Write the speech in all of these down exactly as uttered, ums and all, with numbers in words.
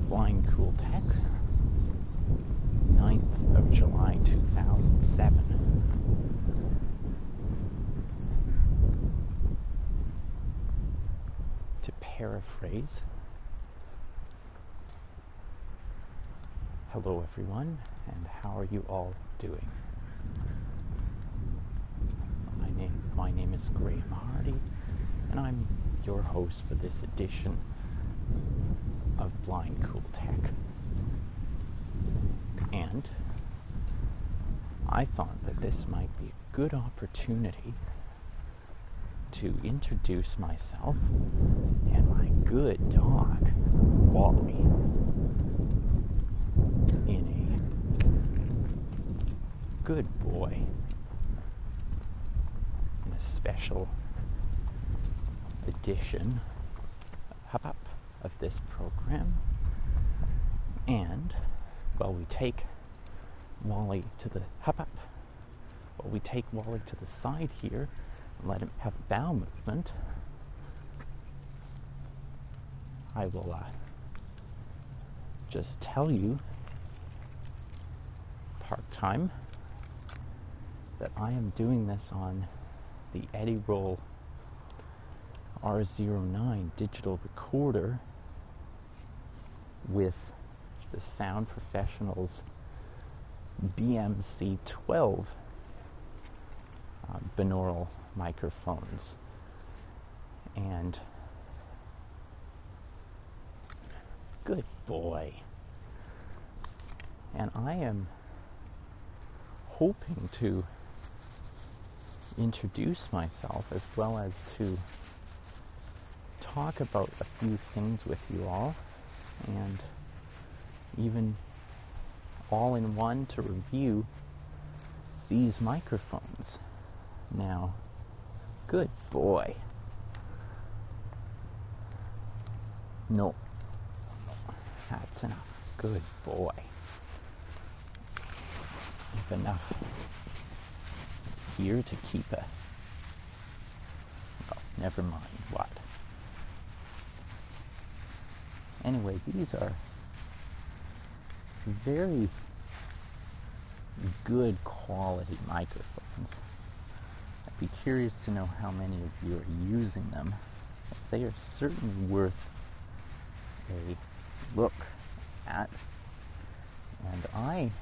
Blind Cool Tech, ninth of July two thousand seven. To paraphrase, hello everyone, and how are you all doing? My name, my name is Graham Hardy, and I'm your host for this edition of Blind Cool Tech. And I thought that this might be a good opportunity to introduce myself and my good dog, Wally, in a good boy, in a special edition hop up of this program. And while we take Wally to the hop up, while we take Wally to the side here and let him have a bowel movement, I will uh, just tell you part-time that I am doing this on the Edirol R zero nine digital recorder with the Sound Professionals B M C twelve uh, binaural microphones. And good boy. And I am hoping to introduce myself as well as to talk about a few things with you all, and even all in one to review these microphones. Now, good boy. No, that's enough. Good boy. If enough here to keep a, oh, never mind what. Anyway, these are very good quality microphones. I'd be curious to know how many of you are using them. They are certainly worth a look at. And I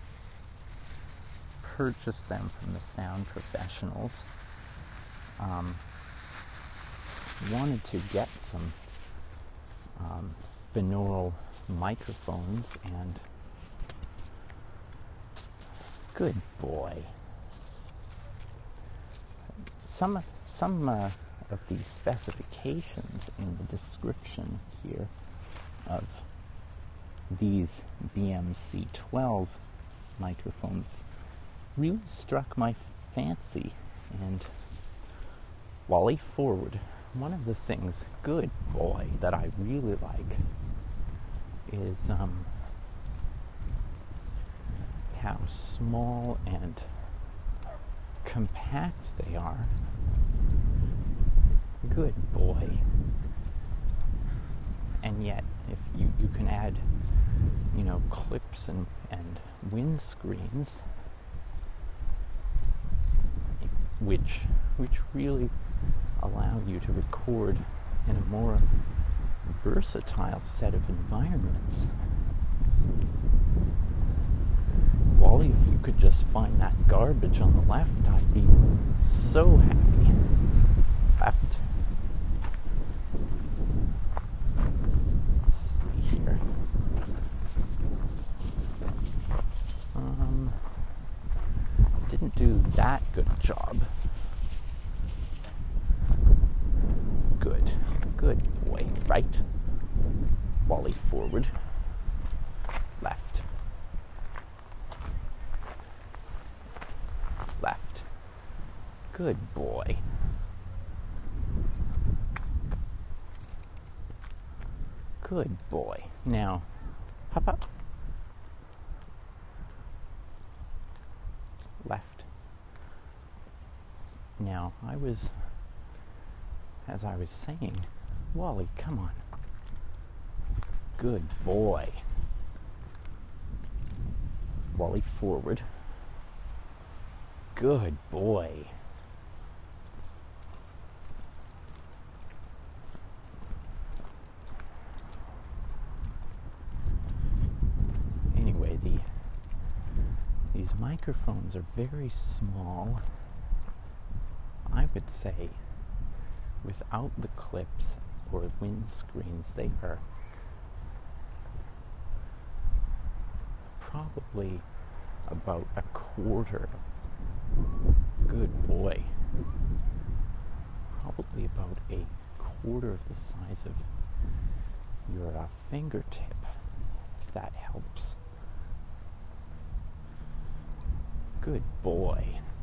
purchased them from the Sound Professionals. Um, wanted to get some um, binaural microphones, and good boy. Some some uh, of the specifications in the description here of these B M C twelve microphones really struck my fancy. And Wally forward, one of the things, good boy, that I really like is um, how small and compact they are. Good boy. And yet, if you, you can add, you know, clips and, and windscreens, which which really allow you to record in a more versatile set of environments. Wally, if you could just find that garbage on the left, I'd be so happy. Left. Let's see here. Um, didn't do that good a job. Good. Good boy. Right. Wally forward. Left. Left. Good boy. Good boy. Now, hop up. Left. Now, I was, as I was saying, Wally, come on. Good boy. Wally, forward. Good boy. Anyway, the these microphones are very small. I would say without the clips or windscreens, they are probably about a quarter. Good boy. Probably about a quarter of the size of your uh, fingertip, if that helps. Good boy.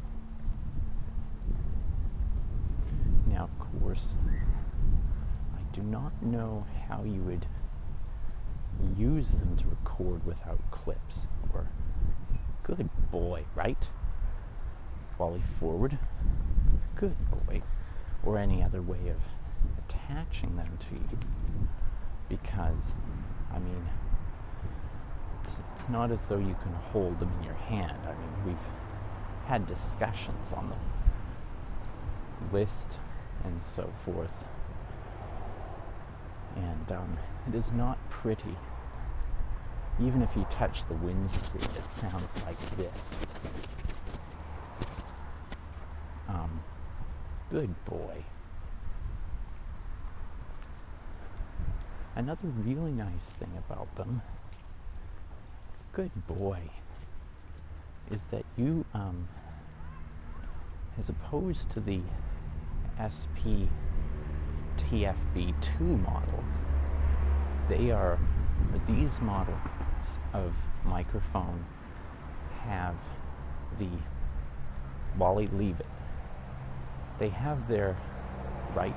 Now, of course, I do not know how you would use them to record without clips. Or, good boy, right? Wally, forward. Good boy. Or any other way of attaching them to you. Because, I mean, it's, it's not as though you can hold them in your hand. I mean, we've had discussions on the list and so forth. And um, it is not pretty. Even if you touch the windscreen, it sounds like this. Um, good boy. Another really nice thing about them, good boy, is that you, um, as opposed to the S P T F B two model, they are, these models of microphone have the, Wally, leave it. They have their, right,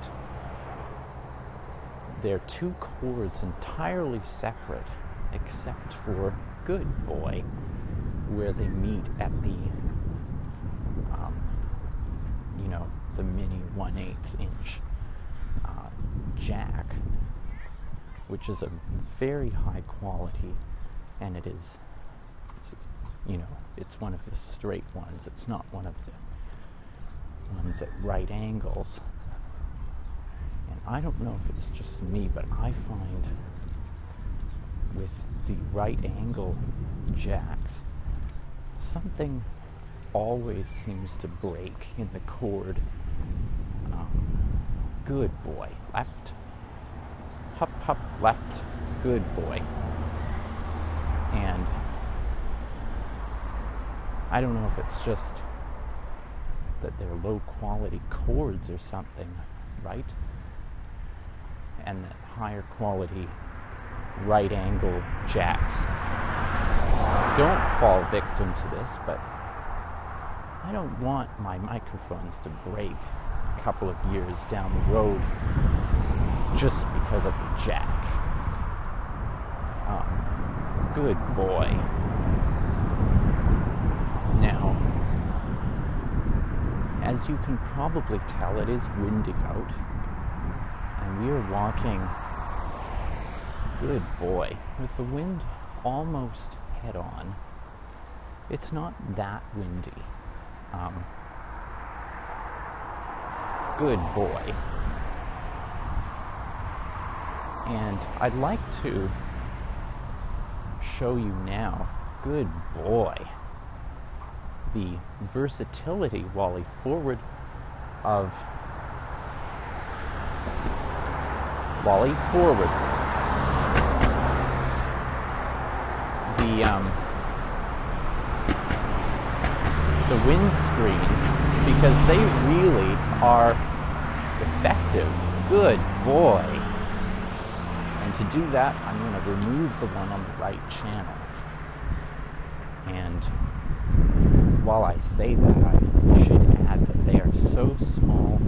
their two cords entirely separate, except for, good boy, where they meet at the, um, you know, the mini one eighth inch uh, jack, which is a very high quality, and it is, you know, it's one of the straight ones. It's not one of the ones at right angles. And I don't know if it's just me, but I find with the right angle jacks, something always seems to break in the cord. Um, good boy. Left. Hup, hup, left. Good boy. And I don't know if it's just that they're low quality cords or something, right? And that higher quality right angle jacks don't fall victim to this, but I don't want my microphones to break a couple of years down the road just because of the jack. Um, good boy. Now, as you can probably tell, it is windy out, and we are walking, good boy, with the wind almost head on. It's not that windy. Um, good boy. And I'd like to show you now, good boy, the versatility, Wally, forward, of Wally, forward. The um, the windscreens, because they really are effective. Good boy. And to do that, I'm going to remove the one on the right channel. And while I say that, I should add that they are so small.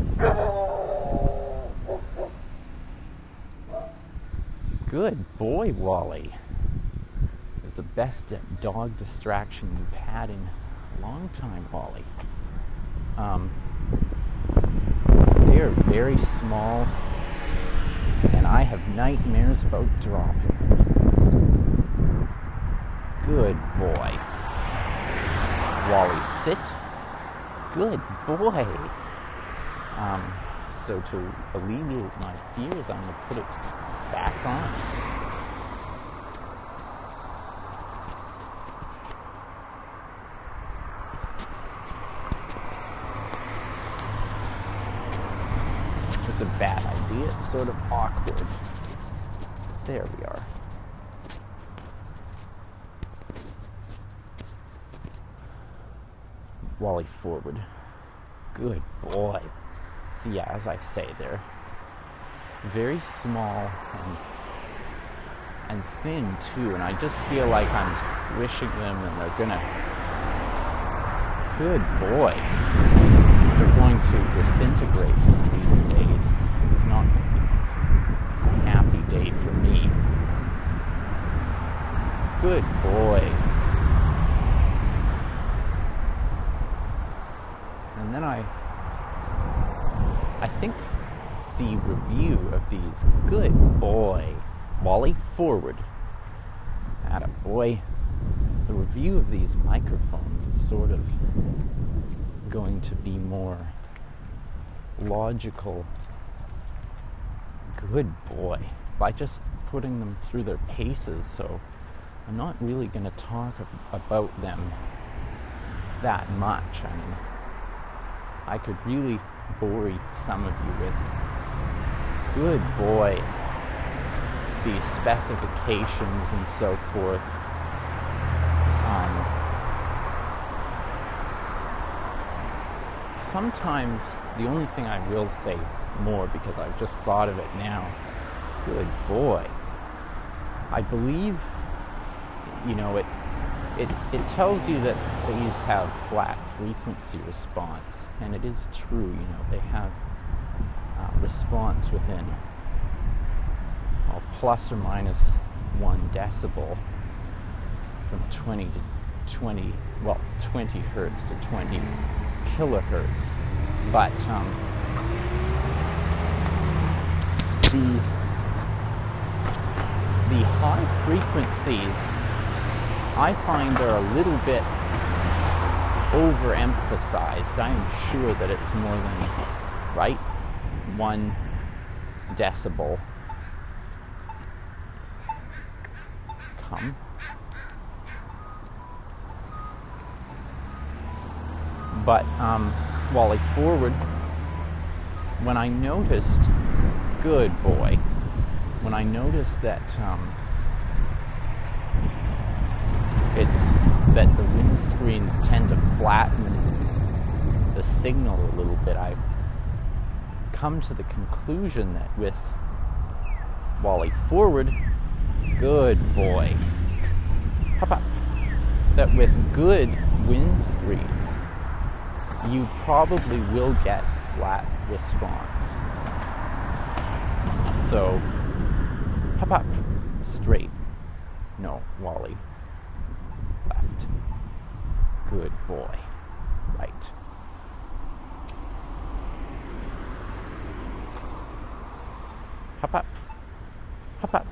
Good boy, Wally. It's the best dog distraction you've had in a long time, Wally. Um, they are very small, and I have nightmares about dropping. Good boy. Wally, sit. Good boy. Um, so to alleviate my fears, I'm going to put it back on. It's a bad idea. It's sort of awkward. There we are. Wally, forward. Good boy. So yeah, as I say, they're very small and, and thin too, and I just feel like I'm squishing them and they're gonna... Good boy. They're going to disintegrate these days. It's not going to be a happy day for me. Good boy. And then I, I think the review of these, good boy, Wally, forward, atta boy, the review of these microphones is sort of going to be more logical, good boy, by just putting them through their paces, so I'm not really going to talk about them that much. I mean, I could really bore some of you with, good boy, the specifications and so forth. Um, sometimes the only thing I will say more, because I've just thought of it now, good boy, I believe, you know, it It, it tells you that these have flat frequency response, and it is true, you know, they have uh, response within well, plus or minus one decibel from twenty to twenty, well, twenty hertz to twenty kilohertz. But um, the, the high frequencies, I find they're a little bit overemphasized. I am sure that it's more than, right, one decibel. Come. But, um, Wally, forward, when I noticed, good boy, when I noticed that, um, it's that the windscreens tend to flatten the signal a little bit, I've come to the conclusion that with Wally, forward, good boy, hop up, that with good windscreens, you probably will get flat response. So, hop up, straight, no, Wally, left. Good boy. Right. Hop up. Hop up.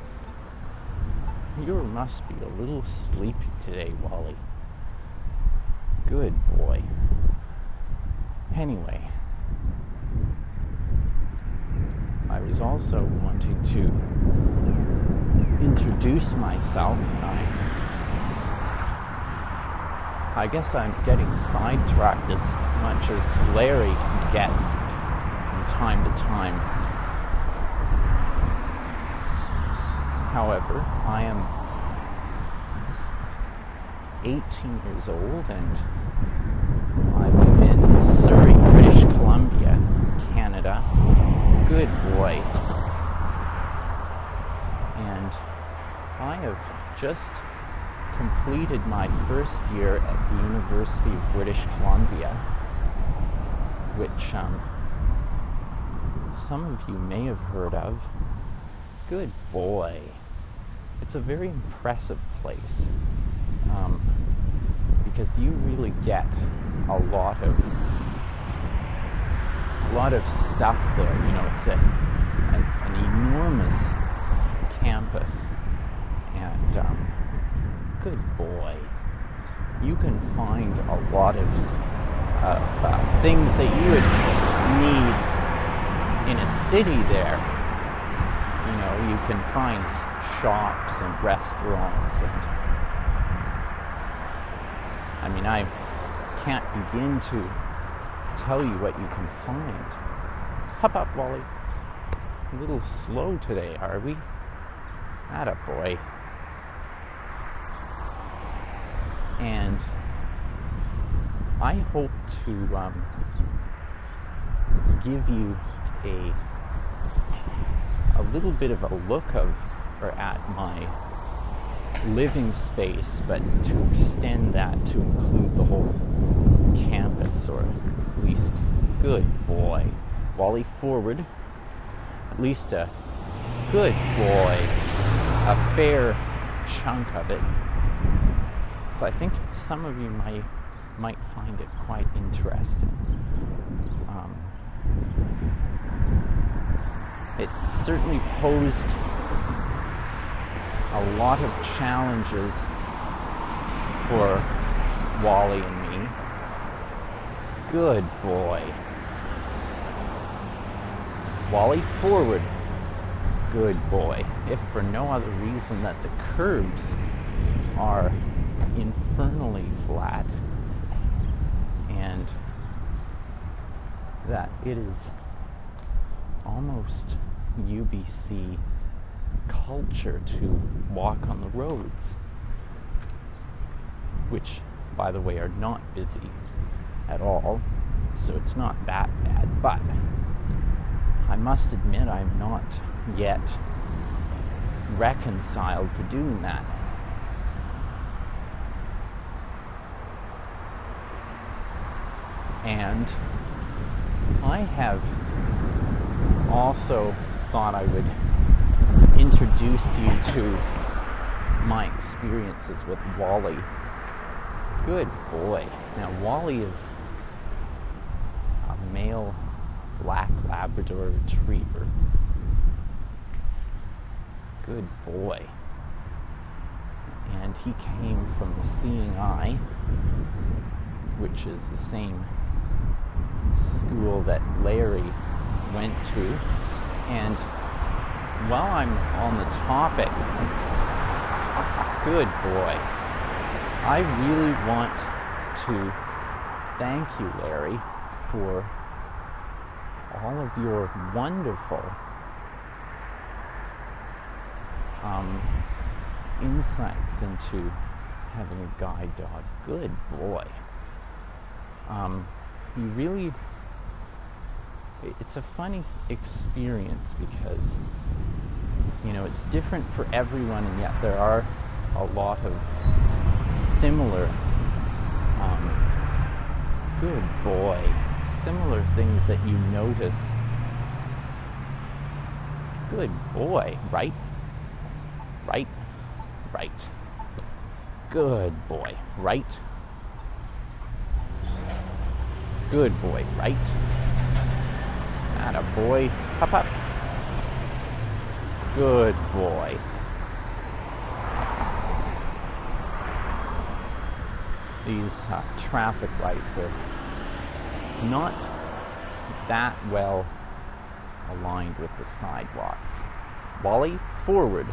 You must be a little sleepy today, Wally. Good boy. Anyway, I was also wanting to introduce myself, and I I guess I'm getting sidetracked as much as Larry gets from time to time. However, I am eighteen years old and I live in Surrey, British Columbia, Canada. Good boy. And I have just completed my first year at the University of British Columbia, which um, some of you may have heard of. Good boy. It's a very impressive place um, because you really get a lot of a lot of stuff there. You know, it's a, a, an enormous campus, and um, good boy, you can find a lot of, of uh, things that you would need in a city there. You know, you can find shops and restaurants, and I mean, I can't begin to tell you what you can find. Hop up, Wally. A little slow today, are we? Atta boy. And I hope to um, give you a a little bit of a look of or at my living space, but to extend that to include the whole campus, or at least, good boy, Wally, forward, at least a good boy, a fair chunk of it. So I think some of you might might find it quite interesting. Um, it certainly posed a lot of challenges for Wally and me. Good boy. Wally, forward. Good boy. If for no other reason that the curbs are infernally flat, and that it is almost U B C culture to walk on the roads, which, by the way, are not busy at all, so it's not that bad. But I must admit, I'm not yet reconciled to doing that. And I have also thought I would introduce you to my experiences with Wally. Good boy. Now, Wally is a male black Labrador retriever. Good boy. And he came from the Seeing Eye, which is the same school that Larry went to. And while I'm on the topic, good boy, I really want to thank you, Larry, for all of your wonderful um, insights into having a guide dog. Good boy. Um, you really, it's a funny experience because, you know, it's different for everyone, and yet there are a lot of similar, um, good boy, similar things that you notice. Good boy, right? Right? Right. Good boy, right? Good boy, right? Atta boy, hop up. Good boy. These uh, traffic lights are not that well aligned with the sidewalks. Wally, forward.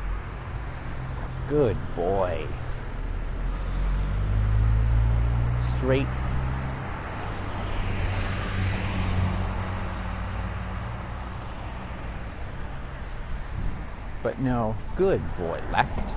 Good boy. Straight. But no, good boy, left.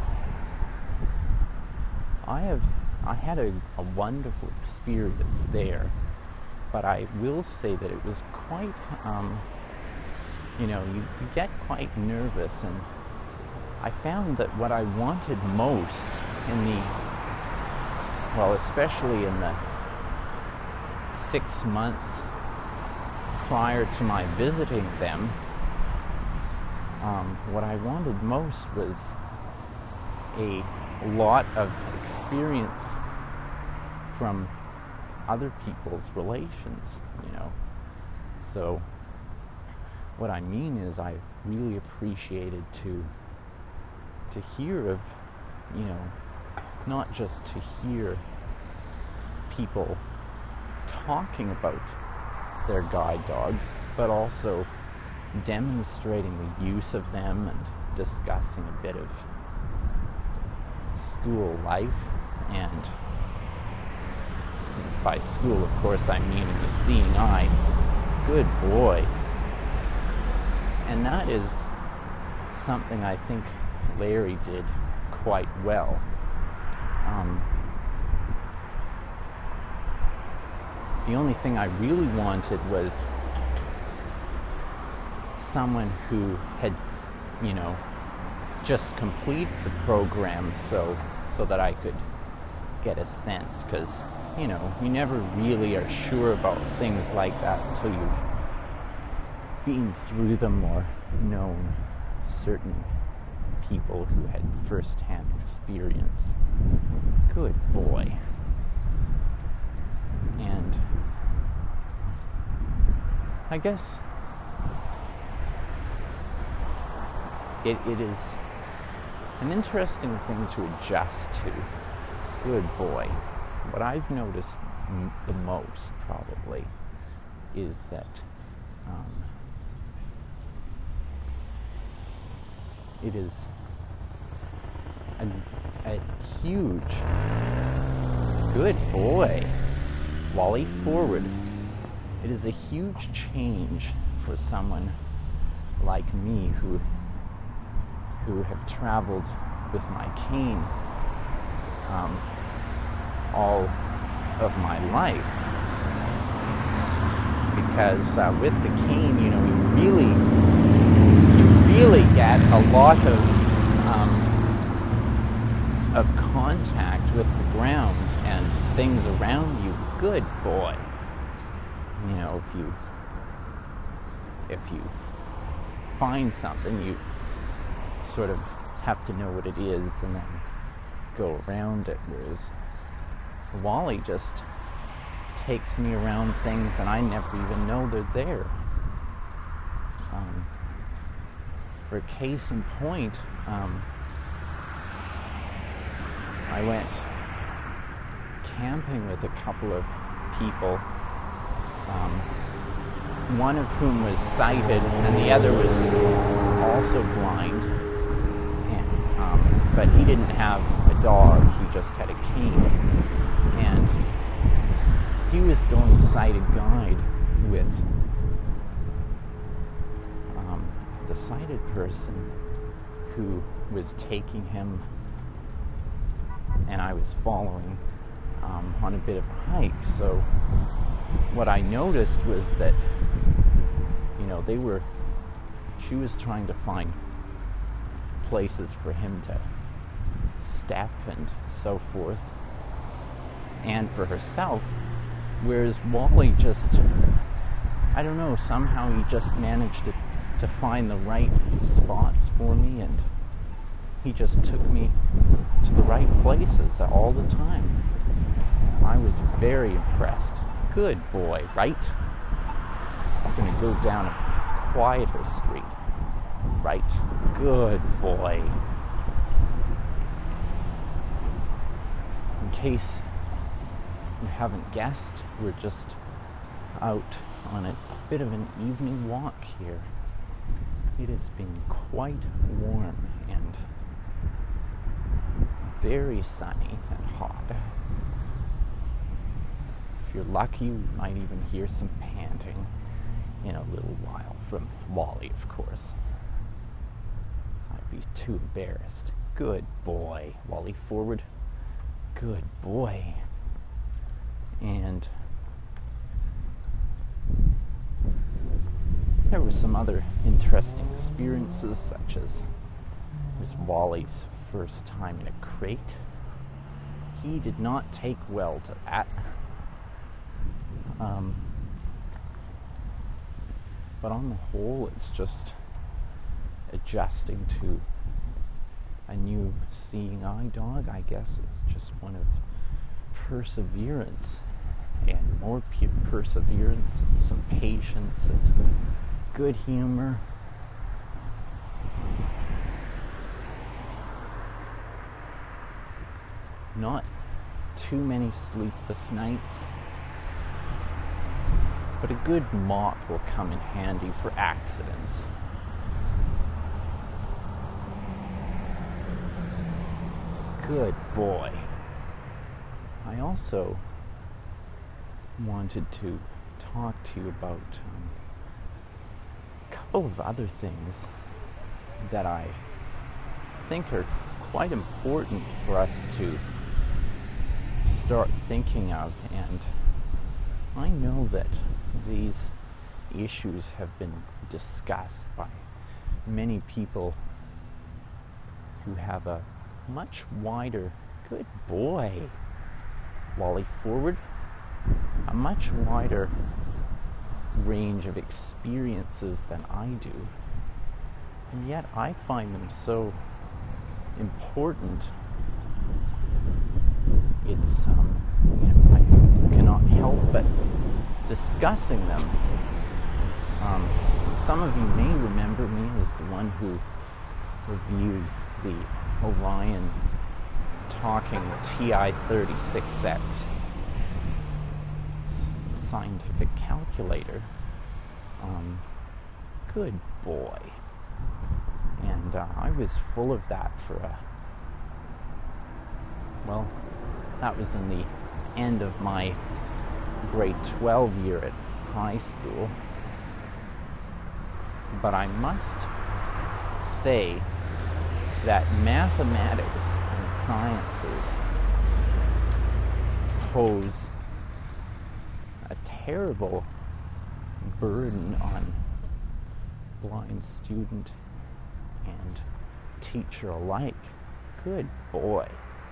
I have, I had a, a wonderful experience there, but I will say that it was quite, um, you know, you, you get quite nervous, and I found that what I wanted most in the, well, especially in the six months prior to my visiting them, Um, what I wanted most was a lot of experience from other people's relations, you know. So what I mean is I really appreciated to to hear of, you know, not just to hear people talking about their guide dogs, but also demonstrating the use of them and discussing a bit of school life. And by school, of course, I mean in the seeing eye. Good boy. And that is something I think Larry did quite well. Um, the only thing I really wanted was someone who had, you know, just complete the program so so that I could get a sense, because, you know, you never really are sure about things like that until you've been through them or known certain people who had first-hand experience. Good boy. And I guess it, it is an interesting thing to adjust to. Good boy. What I've noticed m- the most, probably, is that um, it is a, a huge, good boy, Wally, forward. It is a huge change for someone like me who who have traveled with my cane um, all of my life, because uh, with the cane, you know, you really, you really get a lot of um, of contact with the ground and things around you. Good boy. You know, if you if you find something, you sort of have to know what it is and then go around it, whereas Wally just takes me around things and I never even know they're there. Um, for a case in point, um, I went camping with a couple of people, um, one of whom was sighted and the other was also blind, and, um, but he didn't have a dog, he just had a cane, and he was going sighted guide with um, the sighted person who was taking him, and I was following um, on a bit of a hike. So what I noticed was that, you know, they were, she was trying to find places for him to step and so forth, and for herself, whereas Wally just, I don't know, somehow he just managed to, to find the right spots for me, and he just took me to the right places all the time. I was very impressed. Good boy, right? I'm going to go down a quieter street. Right. Good boy. In case you haven't guessed, we're just out on a bit of an evening walk here. It has been quite warm and very sunny and hot. If you're lucky, you might even hear some panting in a little while from Wally, of course. I'd be too embarrassed. Good boy. Wally, forward. Good boy. And there were some other interesting experiences, such as it was Wally's first time in a crate. He did not take well to that. Um, but on the whole, it's just adjusting to a new seeing eye dog, I guess. It's just one of perseverance, and more pe- perseverance, and some patience, and good humor. Not too many sleepless nights, but a good mop will come in handy for accidents. Good boy. I also wanted to talk to you about um, a couple of other things that I think are quite important for us to start thinking of, and I know that these issues have been discussed by many people who have a much wider, good boy, Wally, forward, a much wider range of experiences than I do, and yet I find them so important. It's, um, you know, I cannot help but discussing them. Um, some of you may remember me as the one who reviewed the Orion talking T I thirty-six X scientific calculator. Um, good boy. And uh, I was full of that for a, well, that was in the end of my grade twelve year at high school. But I must say that mathematics and sciences pose a terrible burden on blind student and teacher alike. Good boy.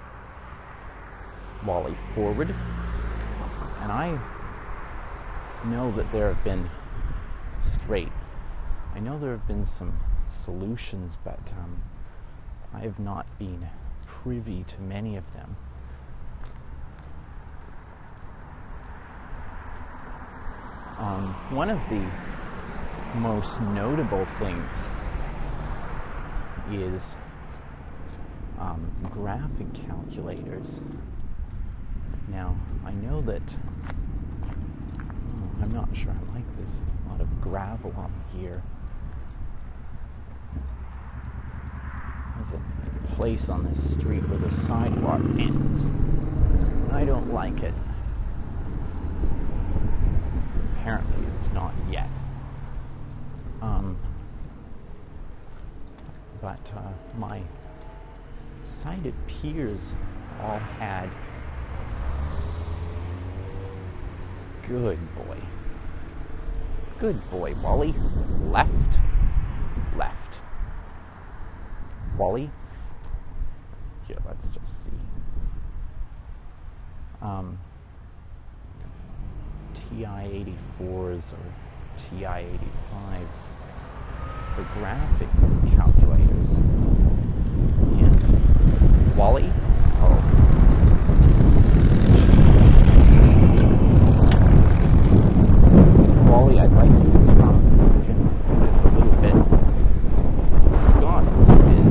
Wally, forward. And I know that there have been straight. I know there have been some solutions, but um, I have not been privy to many of them. Um, one of the most notable things is um, graphic calculators. Now, I know that, oh, I'm not sure I like this, a lot of gravel on here. There's a place on this street where the sidewalk ends. I don't like it. Apparently it's not yet. Um, but uh, my sighted peers all had, good boy, good boy, Wally, left, left, Wally, here, let's just see, um, T I eighty-fours or T I eighty-fives for graphic calculators. And Wally, oh, Wally, I'd like you to come. We can do this a little bit. God, this wind.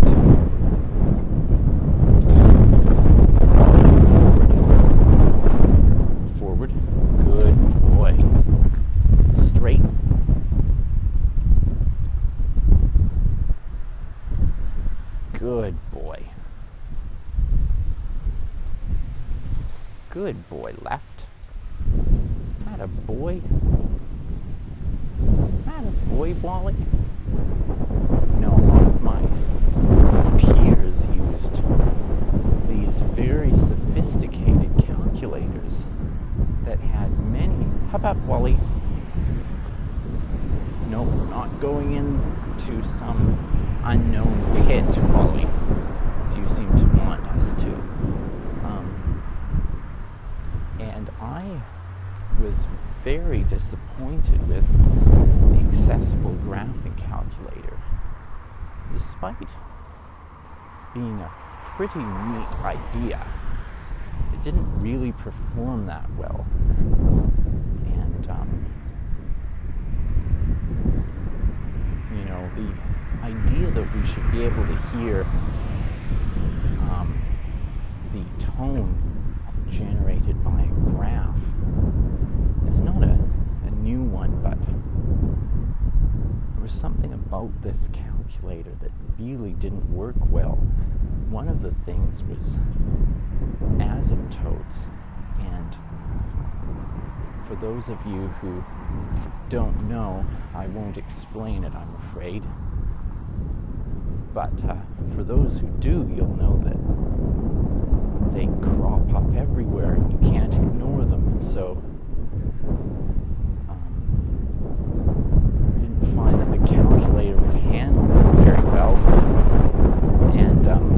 Forward. Forward. Good boy. Straight. Good boy. Good boy. Left. Atta boy. Atta boy, Wally. No, a lot of my peers used these very sophisticated calculators that had many. How about Wally? Nope, not going into some unknown pit, Wally, as you seem to want us to. Um, and I was very disappointed with the accessible graphic calculator, despite being a pretty neat idea. It didn't really perform that well, and um, know, the idea that we should be able to hear um, the tone generated by a graph is not a, a new one, but there was something about this calculator that really didn't work well. One of the things was asymptotes, and for those of you who don't know, I won't explain it, I'm afraid. But uh, for those who do, you'll know that they crop up everywhere and you can't ignore them. So um, I didn't find that the calculator would handle them very well. And um,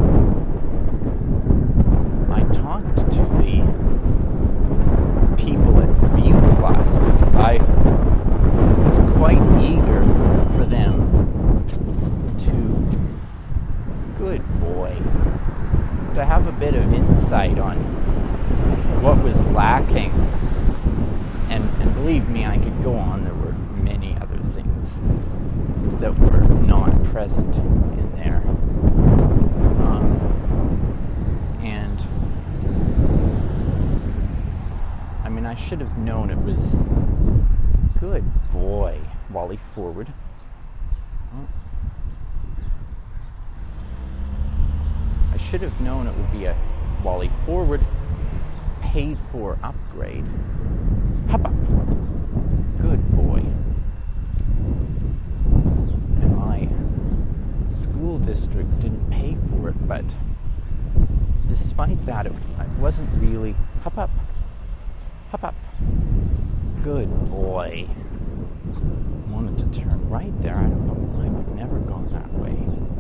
I talked to the people at View Plus because I was quite eager for them to, good boy, to have a bit of insight on what was lacking. And, and believe me, I could go on. There were many other things that were not present in there. Um, and I mean, I should have known it was, good boy, Wally, forward. Oh. I should have known it would be a Wally forward, paid for upgrade. Hop up. Good boy. And my school district didn't pay for it, but despite that, it, it wasn't really. Hop up. Hop up. Good boy. Wanted to turn right there. I don't know why we've never gone that way.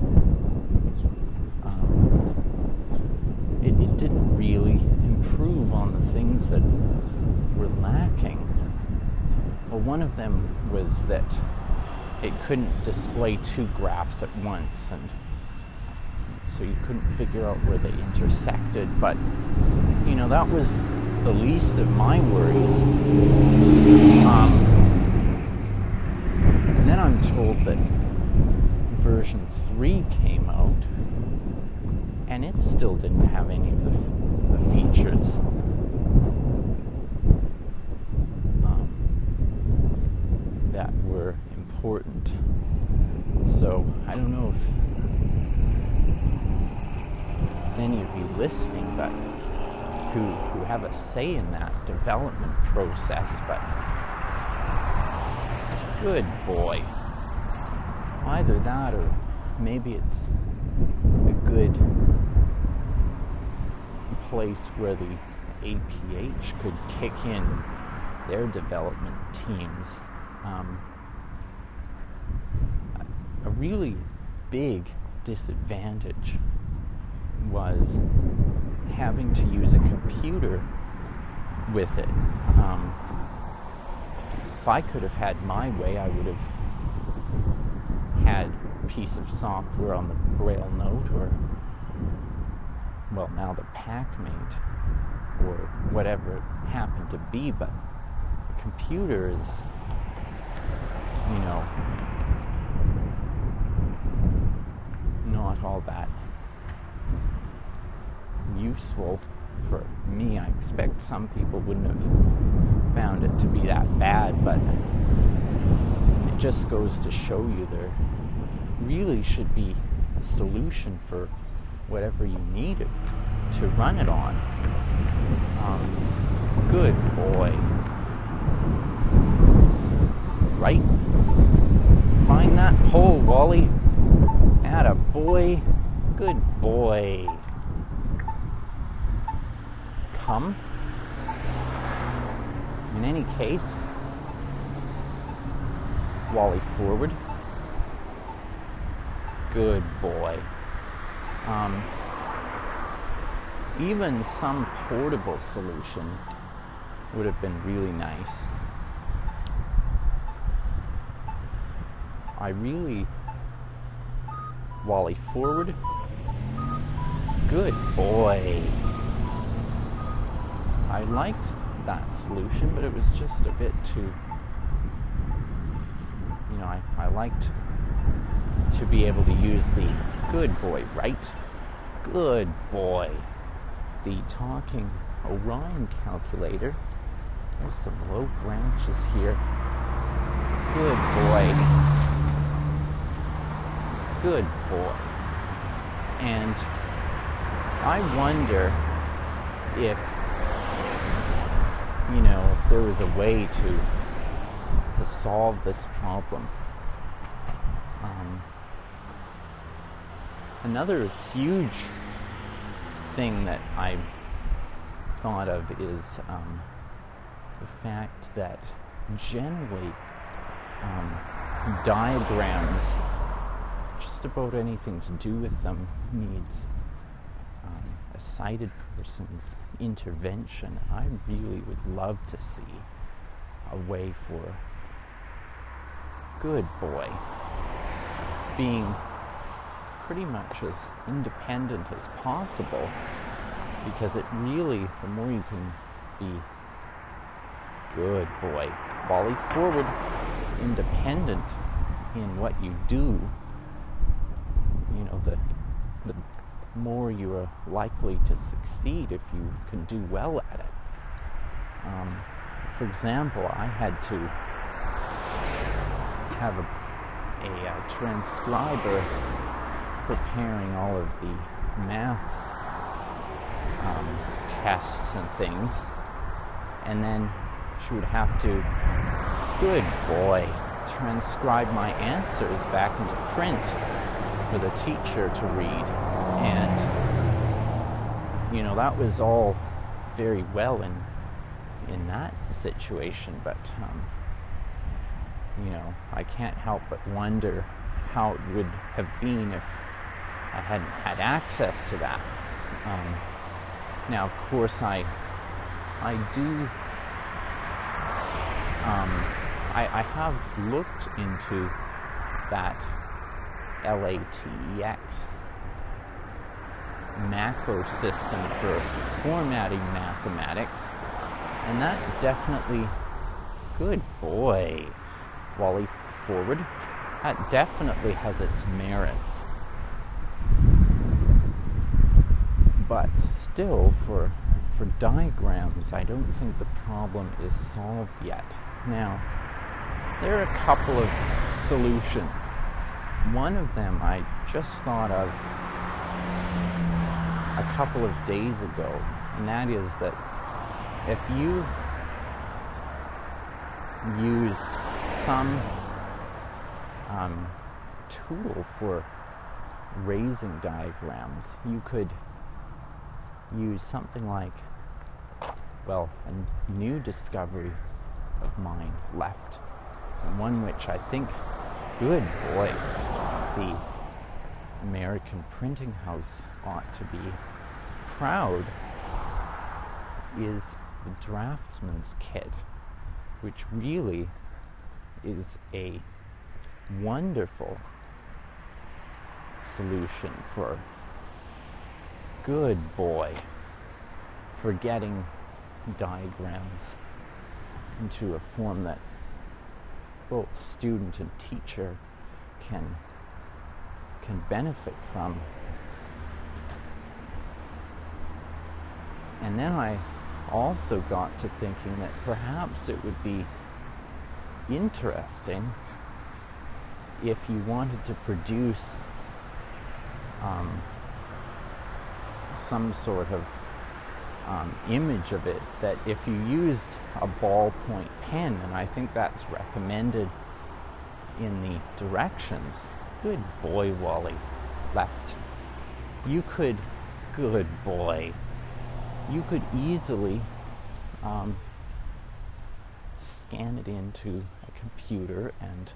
Um, it, it didn't really improve on the things that were lacking. Well, one of them was that it couldn't display two graphs at once, and so you couldn't figure out where they intersected. But, you know, that was the least of my worries. Um, and then I'm told that version three came out, and it still didn't have any of the, the features um, that were important. So I don't know if there's any of you listening, but who who have a say in that development process. But good boy. Either that, or maybe it's a good place where the A P H could kick in their development teams. Um, a really big disadvantage was having to use a computer with it. Um, if I could have had my way, I would have had a piece of software on the Braille Note, or, well, now the PackMate, or whatever it happened to be, but the computer is, you know, not all that useful for me. I expect some people wouldn't have found it to be that bad, but it just goes to show you there really should be a solution for whatever you need it to run it on. Um, good boy. Right? Find that hole, Wally. Atta boy. Good boy. Come. In any case, Wally forward. Good boy. Um, even some portable solution would have been really nice. I really... Wally forward. Good boy. I liked that solution, but it was just a bit too... You know, I, I liked to be able to use the good boy, right? Good boy. The talking Orion calculator. There's some low branches here. Good boy. Good boy. And I wonder if, you know, if there was a way to, to solve this problem. Um, another huge thing that I thought of is um, the fact that generally um, diagrams, just about anything to do with them, needs um, a sighted person's intervention. I really would love to see a way for good boy being pretty much as independent as possible, because it really, the more you can be good boy, volley forward, independent in what you do, you know, the the more you are likely to succeed if you can do well at it. Um, for example, I had to have a, a, a transcriber preparing all of the math um, tests and things, and then she would have to, good boy, transcribe my answers back into print for the teacher to read. And, you know, that was all very well in in that situation, but, um, you know, I can't help but wonder how it would have been if I hadn't had access to that. Um, now, of course, I I do, um, I, I have looked into that L A T E X macro system for formatting mathematics, and that definitely, good boy, volley forward, that definitely has its merits. But still, for for diagrams, I don't think the problem is solved yet. Now, there are a couple of solutions. One of them I just thought of a couple of days ago, and that is that if you used some um, tool for raising diagrams, you could use something like, well, a new discovery of mine left, and one which I think, good boy, the American Printing House ought to be proud, is the Draftsman's Kit, which really is a wonderful solution for, good boy, for getting diagrams into a form that both student and teacher can can benefit from. And then I also got to thinking that perhaps it would be interesting if you wanted to produce um, some sort of um, image of it, that if you used a ballpoint pen, and I think that's recommended in the directions, good boy, Wally, left, you could, good boy, you could easily um, scan it into a computer, and,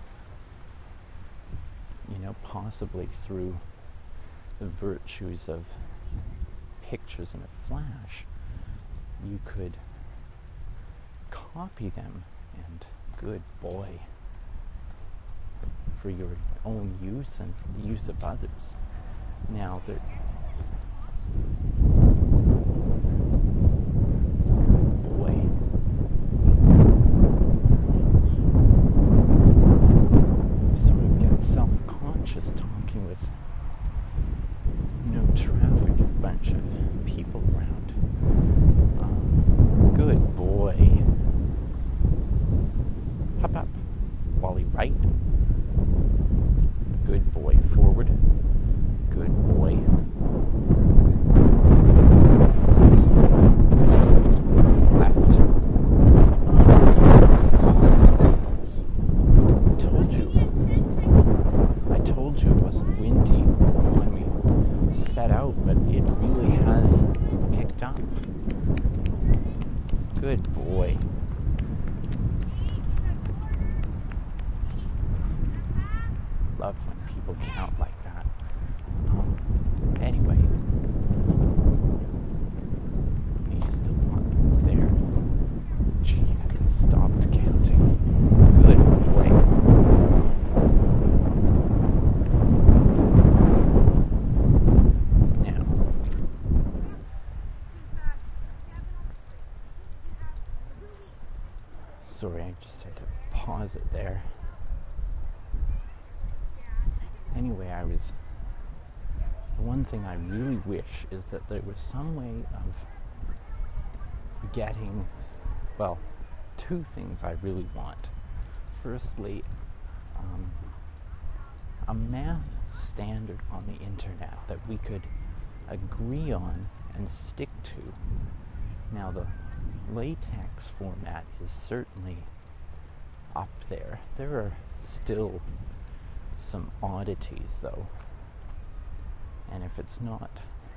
you know, possibly through the virtues of pictures in a flash, you could copy them, and good boy, for your own use and for the use of others. Now, there, good boy, sort of get self-conscious out, but it really has picked up. Good boy. Love when people count like that. Um, anyway, he's still not there. Gee, I hasn't stopped counting. Good boy. Now, sorry, I just had to pause it there. Anyway, I was, the one thing I really wish is that there was some way of getting, well, two things I really want. Firstly, um, a math standard on the internet that we could agree on and stick to. Now, the LaTeX format is certainly up there. There are still some oddities, though, and if it's not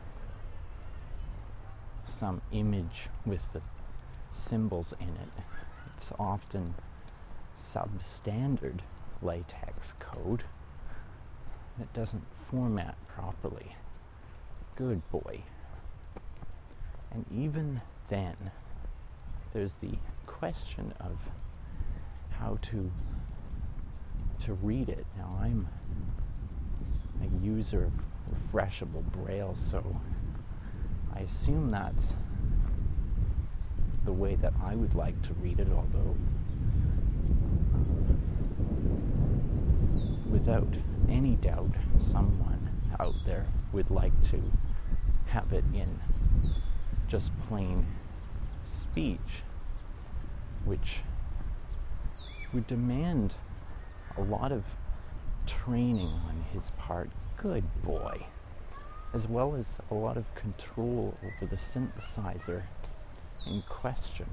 some image with the symbols in it, it's often substandard LaTeX code that doesn't format properly. Good boy. And even then, there's the question of how to to read it. Now, I'm a user of refreshable Braille, so I assume that's the way that I would like to read it, although without any doubt someone out there would like to have it in just plain speech, which would demand a lot of training on his part. Good boy. As well as a lot of control over the synthesizer in question.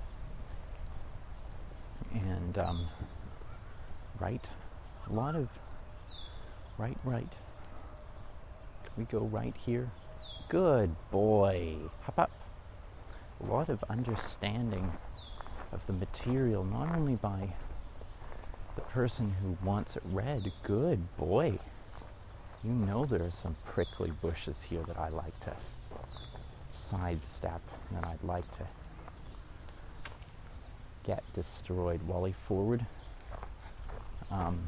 And, um, right? A lot of, right, right. Can we go right here? Good boy. Hop up. A lot of understanding of the material, not only by the person who wants it read. Good boy. You know there are some prickly bushes here that I like to sidestep, and that I'd like to get destroyed. Wally, forward. Um,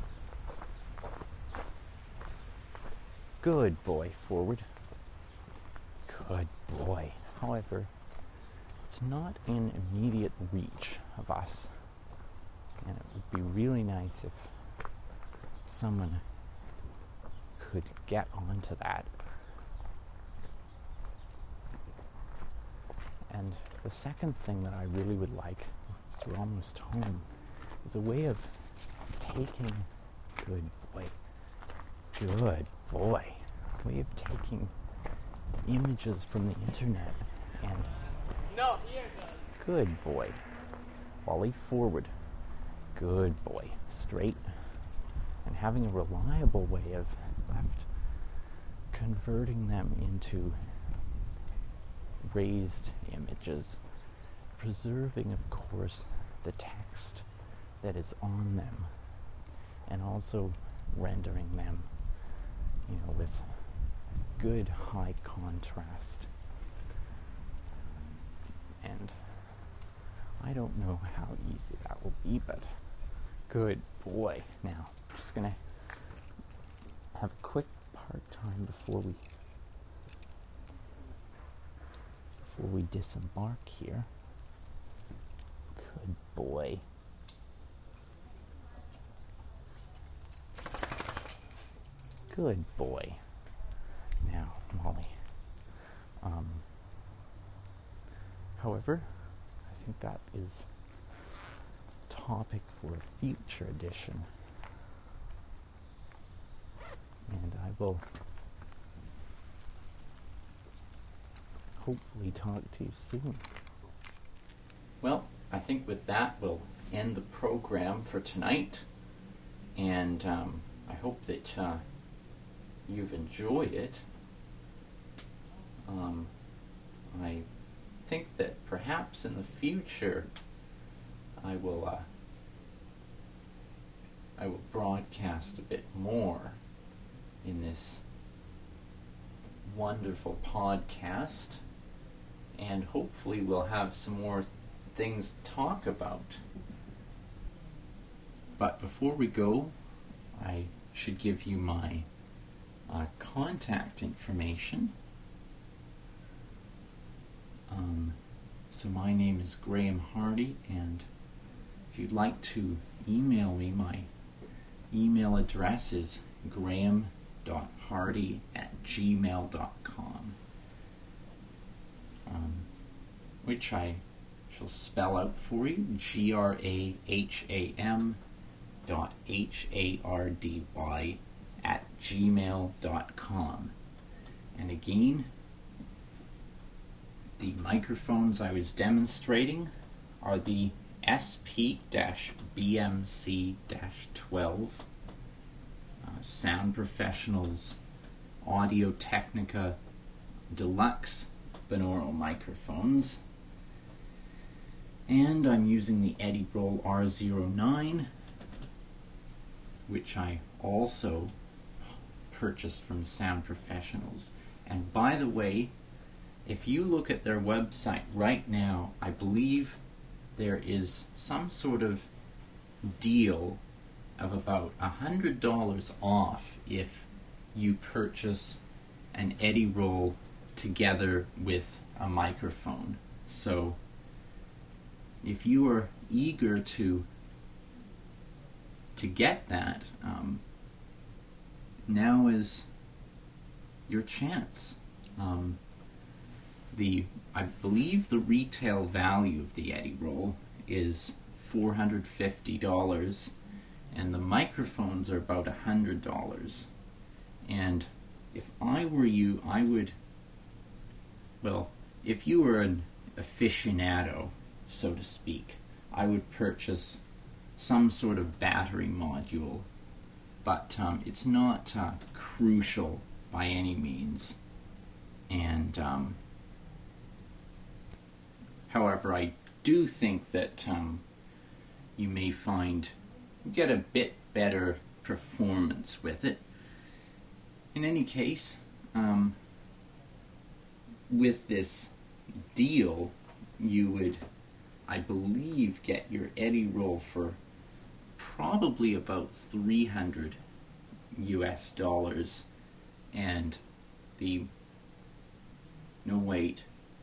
good boy, forward. Good boy. However, it's not in immediate reach of us. And it would be really nice if someone could get onto that. And the second thing that I really would like, as we're almost home, is a way of taking, good boy, good boy, a way of taking images from the internet and, no, here it goes. Good boy, Wally, forward. Good boy. Straight. And having a reliable way of left converting them into raised images, preserving, of course, the text that is on them, and also rendering them, you know, with good high contrast. And I don't know how easy that will be, but good boy. Now, I'm just going to have a quick part-time before we before we disembark here. Good boy. Good boy. Now, Molly. Um, however, I think that is topic for a future edition. And I will hopefully talk to you soon. Well, I think with that we'll end the program for tonight. And um, I hope that uh, you've enjoyed it. Um, I think that perhaps in the future I will uh, I will broadcast a bit more in this wonderful podcast, and hopefully we'll have some more things to talk about. But before we go, I should give you my uh, contact information. Um, so my name is Graham Hardy, and if you'd like to email me, my email address is graham dot hardy at gmail dot com, um, which I shall spell out for you: G R A H A M dot H A R D Y at gmail dot com. And again, the microphones I was demonstrating are the S P B M C twelve uh, Sound Professionals Audio Technica Deluxe binaural microphones. And I'm using the Eddie Roll R zero nine, which I also purchased from Sound Professionals. And by the way, if you look at their website right now, I believe there is some sort of deal of about one hundred dollars off if you purchase an Eddie Roll together with a microphone. So if you are eager to to get that, um, now is your chance. Um, the I believe the retail value of the Eddie Roll is four hundred fifty dollars, and the microphones are about one hundred dollars. And if I were you, I would, well, if you were an aficionado, so to speak, I would purchase some sort of battery module, but um, it's not uh, crucial by any means. And um, however, I do think that um, you may find get a bit better performance with it. In any case, um, with this deal, you would, I believe, get your Eddie Roll for probably about three hundred U S dollars, and the no wait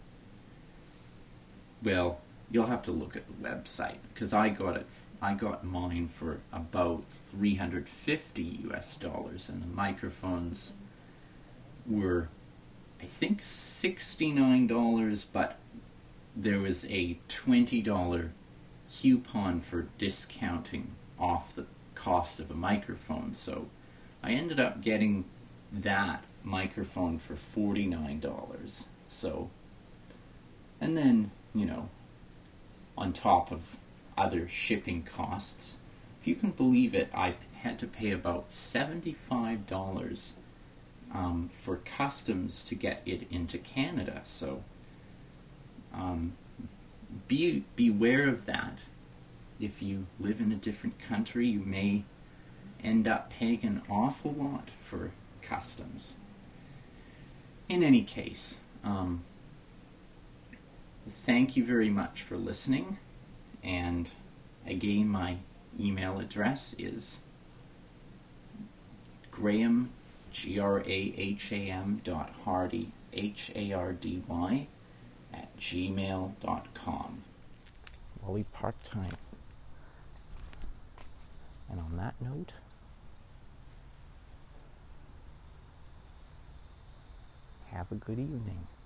well you'll have to look at the website, because I got it I got mine for about three hundred fifty U S dollars, and the microphones were, I think, sixty-nine dollars, but there was a twenty dollar coupon for discounting off the cost of a microphone, so I ended up getting that microphone for forty-nine dollars. So, and then, you know, on top of other shipping costs, if you can believe it, I had to pay about seventy-five dollars um, for customs to get it into Canada. So, um, be beware of that. If you live in a different country, you may end up paying an awful lot for customs. In any case, um, thank you very much for listening, and again, my email address is Graham, G R A H A M dot Hardy, H A R D Y, at gmail dot com. Wally Park time. And on that note, have a good evening.